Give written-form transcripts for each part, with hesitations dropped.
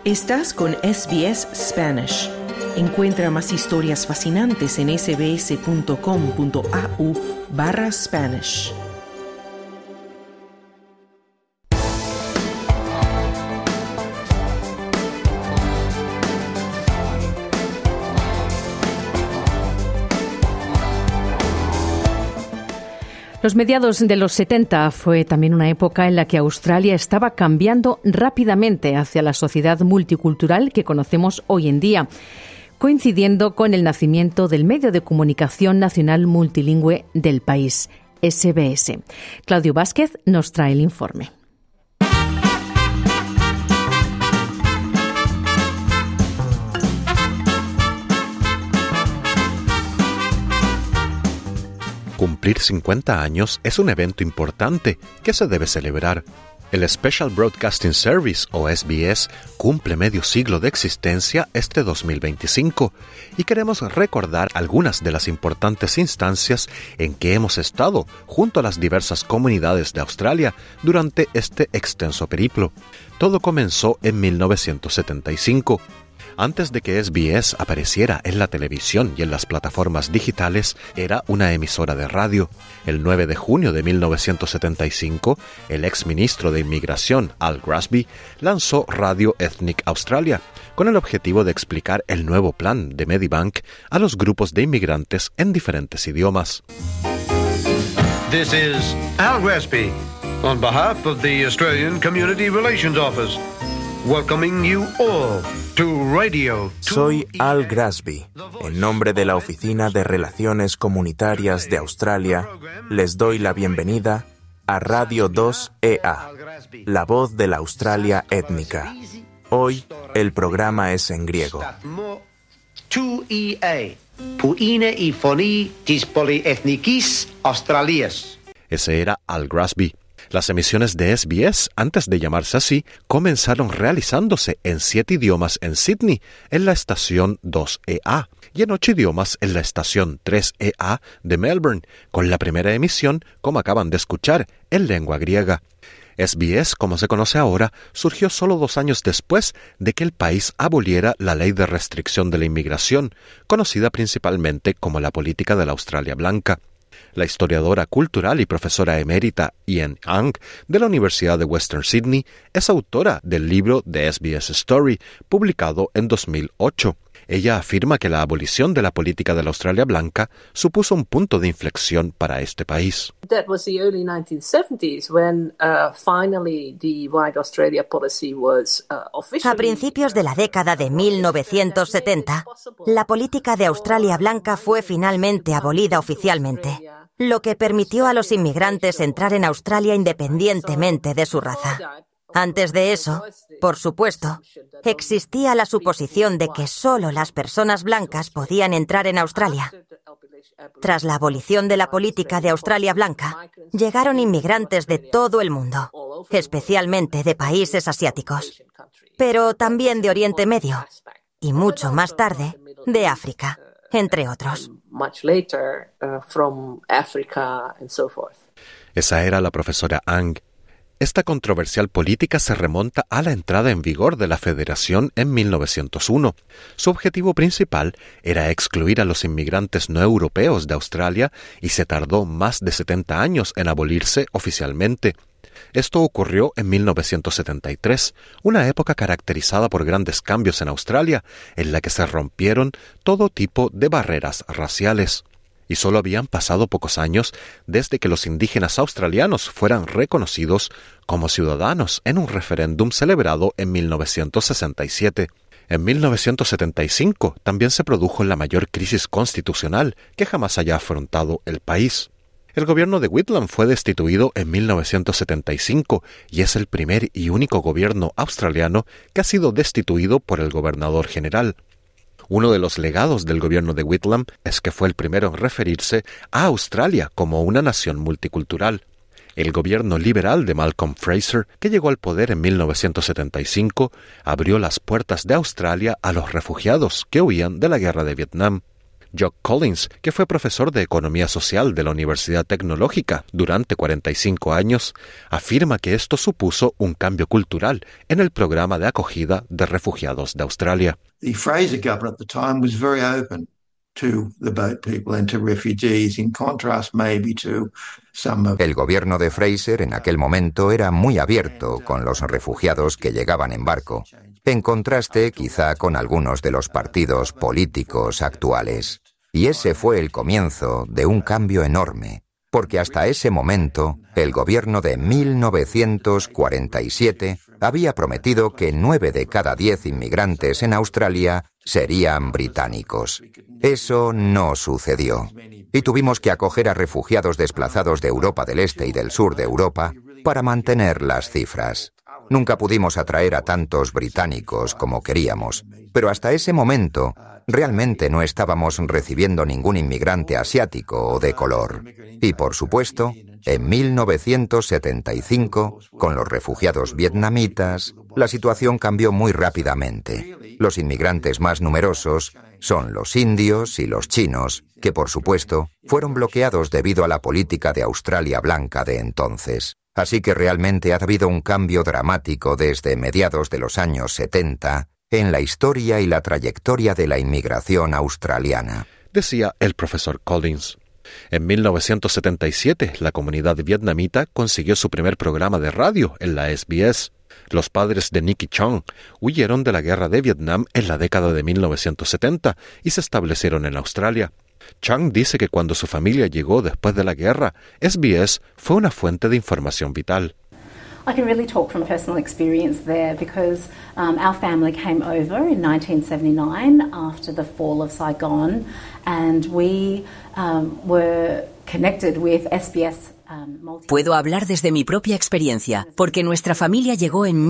Estás con SBS Spanish. Encuentra más historias fascinantes en sbs.com.au/Spanish. Los mediados de los 70 fue también una época en la que Australia estaba cambiando rápidamente hacia la sociedad multicultural que conocemos hoy en día, coincidiendo con el nacimiento del medio de comunicación nacional multilingüe del país, SBS. Claudio Vázquez nos trae el informe. Cumplir 50 años es un evento importante que se debe celebrar. El Special Broadcasting Service, o SBS, cumple medio siglo de existencia este 2025 y queremos recordar algunas de las importantes instancias en que hemos estado junto a las diversas comunidades de Australia durante este extenso periplo. Todo comenzó en 1975. Antes de que SBS apareciera en la televisión y en las plataformas digitales, era una emisora de radio. El 9 de junio de 1975, el exministro de Inmigración, Al Grassby, lanzó Radio Ethnic Australia, con el objetivo de explicar el nuevo plan de Medibank a los grupos de inmigrantes en diferentes idiomas. This is Al Grassby, on behalf of the Australian Community Relations Office. Welcoming you all to Radio 2EA. Soy Al Grassby. En nombre de la Oficina de Relaciones Comunitarias de Australia, les doy la bienvenida a Radio 2EA, la voz de la Australia étnica. Hoy, el programa es en griego. 2EA, Puine y Foni tis Polyethnikis Australias. Ese era Al Grassby. Las emisiones de SBS, antes de llamarse así, comenzaron realizándose en 7 idiomas en Sydney, en la estación 2EA, y en 8 idiomas en la estación 3EA de Melbourne, con la primera emisión, como acaban de escuchar, en lengua griega. SBS, como se conoce ahora, surgió solo 2 años después de que el país aboliera la ley de restricción de la inmigración, conocida principalmente como la política de la Australia Blanca. La historiadora cultural y profesora emérita Ian Ang de la Universidad de Western Sydney es autora del libro The SBS Story, publicado en 2008. Ella afirma que la abolición de la política de la Australia Blanca supuso un punto de inflexión para este país. That was the early 1970s when finally the White Australia policy was officially. A principios de la década de 1970, la política de Australia Blanca fue finalmente abolida oficialmente, lo que permitió a los inmigrantes entrar en Australia independientemente de su raza. Antes de eso, por supuesto, existía la suposición de que solo las personas blancas podían entrar en Australia. Tras la abolición de la política de Australia Blanca, llegaron inmigrantes de todo el mundo, especialmente de países asiáticos, pero también de Oriente Medio, y mucho más tarde, de África, entre otros. Esa era la profesora Ang. Esta controversial política se remonta a la entrada en vigor de la Federación en 1901. Su objetivo principal era excluir a los inmigrantes no europeos de Australia y se tardó más de 70 años en abolirse oficialmente. Esto ocurrió en 1973, una época caracterizada por grandes cambios en Australia, en la que se rompieron todo tipo de barreras raciales. Y solo habían pasado pocos años desde que los indígenas australianos fueran reconocidos como ciudadanos en un referéndum celebrado en 1967. En 1975 también se produjo la mayor crisis constitucional que jamás haya afrontado el país. El gobierno de Whitlam fue destituido en 1975 y es el primer y único gobierno australiano que ha sido destituido por el gobernador general. Uno de los legados del gobierno de Whitlam es que fue el primero en referirse a Australia como una nación multicultural. El gobierno liberal de Malcolm Fraser, que llegó al poder en 1975, abrió las puertas de Australia a los refugiados que huían de la guerra de Vietnam. Jock Collins, que fue profesor de Economía Social de la Universidad Tecnológica durante 45 años, afirma que esto supuso un cambio cultural en el programa de acogida de refugiados de Australia. The Fraser government at the time was very open to the boat people and to refugees, in contrast maybe to some of... El gobierno de Fraser en aquel momento era muy abierto con los refugiados que llegaban en barco, en contraste quizá con algunos de los partidos políticos actuales. Y ese fue el comienzo de un cambio enorme, porque hasta ese momento el gobierno de 1947 había prometido que 9 de cada 10 inmigrantes en Australia serían británicos. Eso no sucedió, y tuvimos que acoger a refugiados desplazados de Europa del Este y del Sur de Europa para mantener las cifras. Nunca pudimos atraer a tantos británicos como queríamos, pero hasta ese momento realmente no estábamos recibiendo ningún inmigrante asiático o de color. Y por supuesto, en 1975, con los refugiados vietnamitas, la situación cambió muy rápidamente. Los inmigrantes más numerosos son los indios y los chinos, que por supuesto fueron bloqueados debido a la política de Australia Blanca de entonces. Así que realmente ha habido un cambio dramático desde mediados de los años 70 en la historia y la trayectoria de la inmigración australiana, decía el profesor Collins. En 1977, la comunidad vietnamita consiguió su primer programa de radio en la SBS. Los padres de Nicky Chong huyeron de la guerra de Vietnam en la década de 1970 y se establecieron en Australia. Chang dice que cuando su familia llegó después de la guerra, SBS fue una fuente de información vital. I can really talk from personal experience there because our family came over in 1979 after the fall of Saigon, and we were connected with SBS. Puedo hablar desde mi propia experiencia, porque nuestra familia llegó en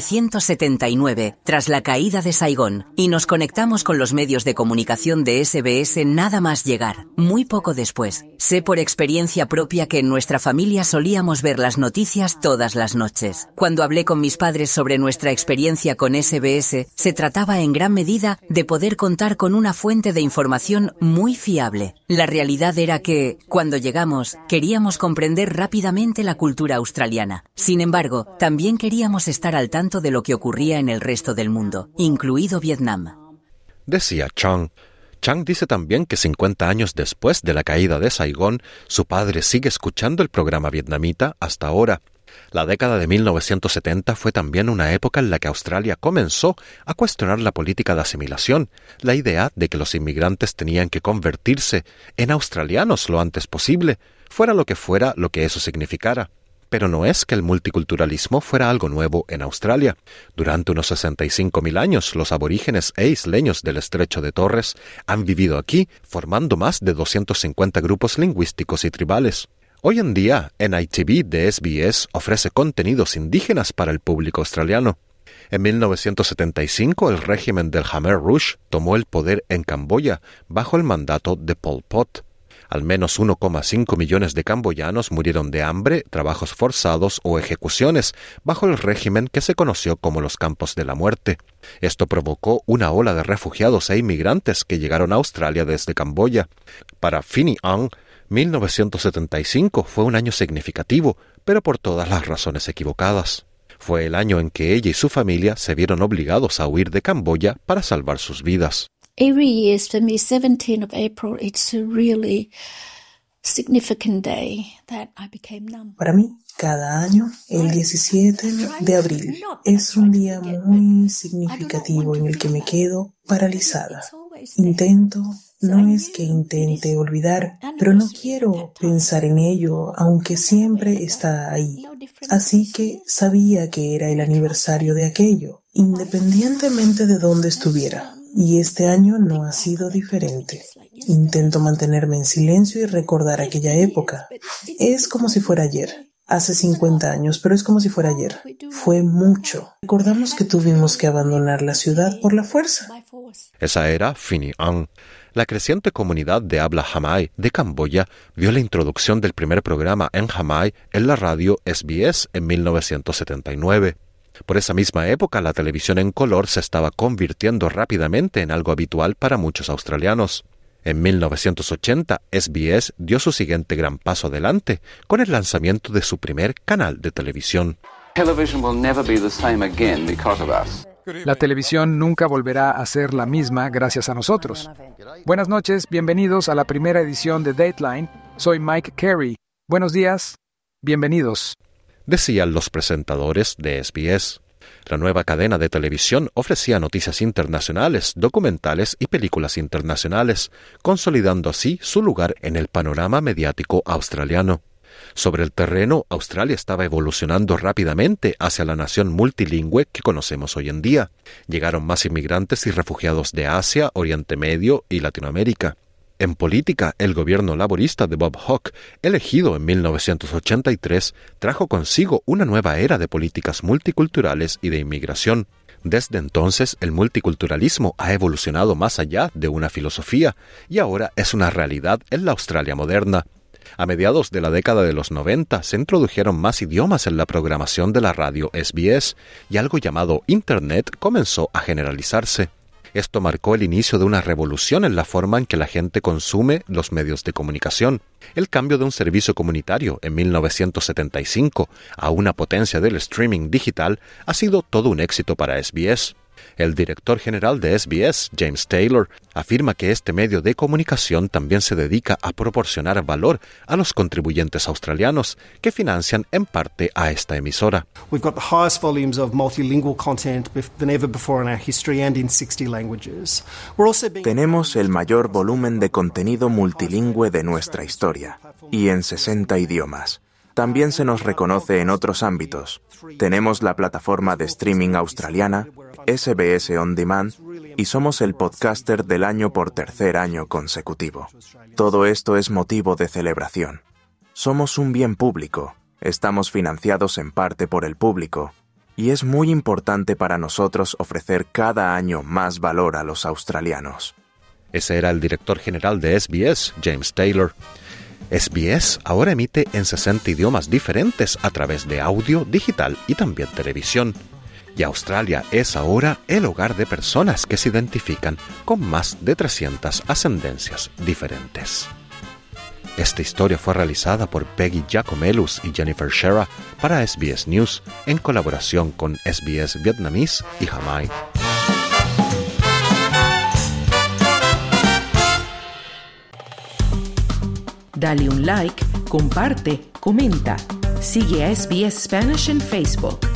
1979, tras la caída de Saigón, y nos conectamos con los medios de comunicación de SBS nada más llegar, muy poco después. Sé por experiencia propia que en nuestra familia solíamos ver las noticias todas las noches. Cuando hablé con mis padres sobre nuestra experiencia con SBS, se trataba en gran medida de poder contar con una fuente de información muy fiable. La realidad era que, cuando llegamos, queríamos comprender rápidamente la cultura australiana. Sin embargo, también queríamos estar al tanto de lo que ocurría en el resto del mundo, incluido Vietnam. Decía Chang. Chang dice también que 50 años después de la caída de Saigón, su padre sigue escuchando el programa vietnamita hasta ahora. La década de 1970 fue también una época en la que Australia comenzó a cuestionar la política de asimilación, la idea de que los inmigrantes tenían que convertirse en australianos lo antes posible, fuera lo que eso significara. Pero no es que el multiculturalismo fuera algo nuevo en Australia. Durante unos 65.000 años, los aborígenes e isleños del Estrecho de Torres han vivido aquí, formando más de 250 grupos lingüísticos y tribales. Hoy en día, NITV de SBS ofrece contenidos indígenas para el público australiano. En 1975, el régimen del Khmer Rouge tomó el poder en Camboya bajo el mandato de Pol Pot. Al menos 1,5 millones de camboyanos murieron de hambre, trabajos forzados o ejecuciones bajo el régimen que se conoció como los campos de la muerte. Esto provocó una ola de refugiados e inmigrantes que llegaron a Australia desde Camboya. Para Phinny Ang, 1975 fue un año significativo, pero por todas las razones equivocadas. Fue el año en que ella y su familia se vieron obligados a huir de Camboya para salvar sus vidas. Every year, for me, 17th of April, it's a really significant day that I became numb. Para mí, cada año, el 17 de abril, es un día muy significativo en el que me quedo paralizada. No es que intente olvidar, pero no quiero pensar en ello, aunque siempre está ahí. Así que sabía que era el aniversario de aquello, independientemente de dónde estuviera. Y este año no ha sido diferente. Intento mantenerme en silencio y recordar aquella época. Es como si fuera ayer. Hace 50 años, pero es como si fuera ayer. Fue mucho. Recordamos que tuvimos que abandonar la ciudad por la fuerza. Esa era Phinny Ang. La creciente comunidad de habla Jamai de Camboya vio la introducción del primer programa en Jamai en la radio SBS en 1979. Por esa misma época, la televisión en color se estaba convirtiendo rápidamente en algo habitual para muchos australianos. En 1980, SBS dio su siguiente gran paso adelante con el lanzamiento de su primer canal de televisión. La televisión nunca volverá a ser la misma gracias a nosotros. Buenas noches, bienvenidos a la primera edición de Dateline. Soy Mike Carey. Buenos días, bienvenidos. Decían los presentadores de SBS. La nueva cadena de televisión ofrecía noticias internacionales, documentales y películas internacionales, consolidando así su lugar en el panorama mediático australiano. Sobre el terreno, Australia estaba evolucionando rápidamente hacia la nación multilingüe que conocemos hoy en día. Llegaron más inmigrantes y refugiados de Asia, Oriente Medio y Latinoamérica. En política, el gobierno laborista de Bob Hawke, elegido en 1983, trajo consigo una nueva era de políticas multiculturales y de inmigración. Desde entonces, el multiculturalismo ha evolucionado más allá de una filosofía y ahora es una realidad en la Australia moderna. A mediados de la década de los 90 se introdujeron más idiomas en la programación de la radio SBS y algo llamado Internet comenzó a generalizarse. Esto marcó el inicio de una revolución en la forma en que la gente consume los medios de comunicación. El cambio de un servicio comunitario en 1975 a una potencia del streaming digital ha sido todo un éxito para SBS. El director general de SBS, James Taylor, afirma que este medio de comunicación también se dedica a proporcionar valor a los contribuyentes australianos que financian en parte a esta emisora. We've got the highest volumes of multilingual content than ever before in our history and in 60 languages. Tenemos el mayor volumen de contenido multilingüe de nuestra historia y en 60 idiomas. También se nos reconoce en otros ámbitos. Tenemos la plataforma de streaming australiana, SBS On Demand, y somos el podcaster del año por tercer año consecutivo. Todo esto es motivo de celebración. Somos un bien público, estamos financiados en parte por el público, y es muy importante para nosotros ofrecer cada año más valor a los australianos. Ese era el director general de SBS, James Taylor. SBS ahora emite en 60 idiomas diferentes a través de audio, digital y también televisión. Y Australia es ahora el hogar de personas que se identifican con más de 300 ascendencias diferentes. Esta historia fue realizada por Peggy Giacomelus y Jennifer Shera para SBS News en colaboración con SBS Vietnamese y Jamai. Dale un like, comparte, comenta. Sigue a SBS Spanish en Facebook.